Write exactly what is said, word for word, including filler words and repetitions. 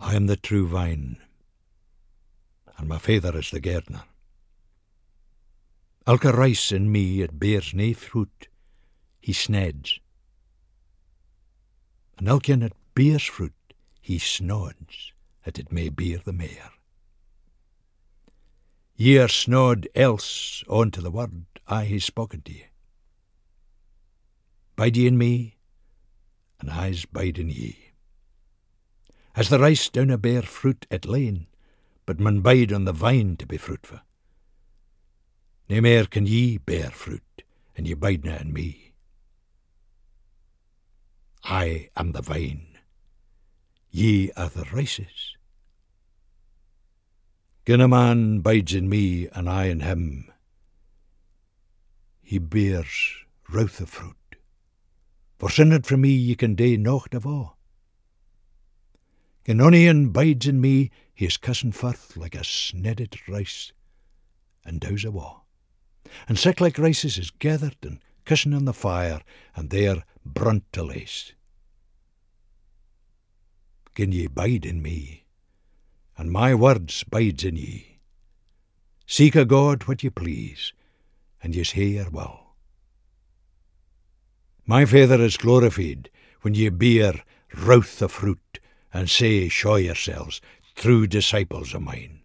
I am the true vine, and my Father is the gardener. Elke rice in me it bears nae fruit, he sneds. And elkeen it bears fruit, he snods, that it may bear the mair. Ye are snod else unto the word I hae spoken to ye. Bide ye in me, and I's bide in ye. As the rice downa bear fruit at lane, but mun bide on the vine to be fruitful. Nae mair can ye bear fruit, and ye bidena in me. I am the vine, ye are the rices. Gin a man bides in me, and I in him, he bears routh of fruit. For sinned from me ye can dae nocht ava. Gin ony ane bides in me, he is cussen forth like a snedded rice, and dows awa. And sic like rices is gathered and cussen on the fire, and there brunt to lace. Gin ye bide in me, and my words bides in ye, seek a God what ye please, and ye's hae your will. My Father is glorified when ye bear routh of fruit, and say, show yourselves, true disciples of mine.